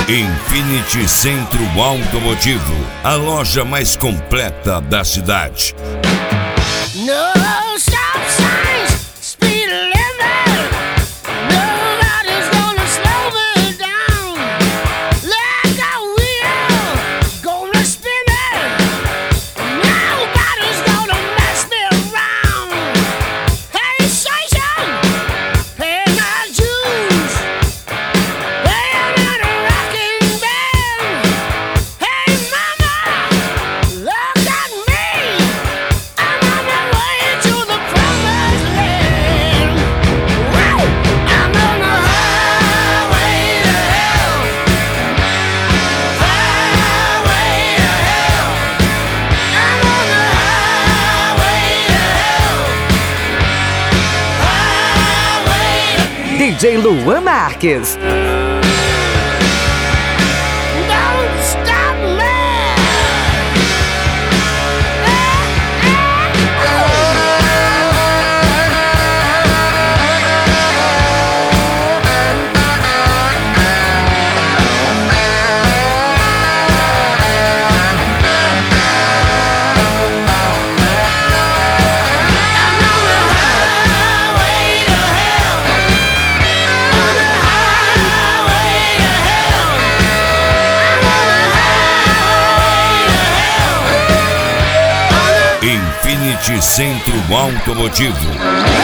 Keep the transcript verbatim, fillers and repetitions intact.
Infinity Centro Automotivo, a loja mais completa da cidade. No stop signs, speed limit. Nobody's gonna slow me down. Like a wheel, gonna spin it. Nobody's gonna mess me around. Hey, station, pay my dues. Playing in a rocking band. Hey, mama, look at me. I'm on my way to the promised land. Woo! I'm on the highway to hell. Highway to hell. I'm on the highway to hell. Highway. D J Luan Marques. Don't stop me. Infinity Centro Automotivo,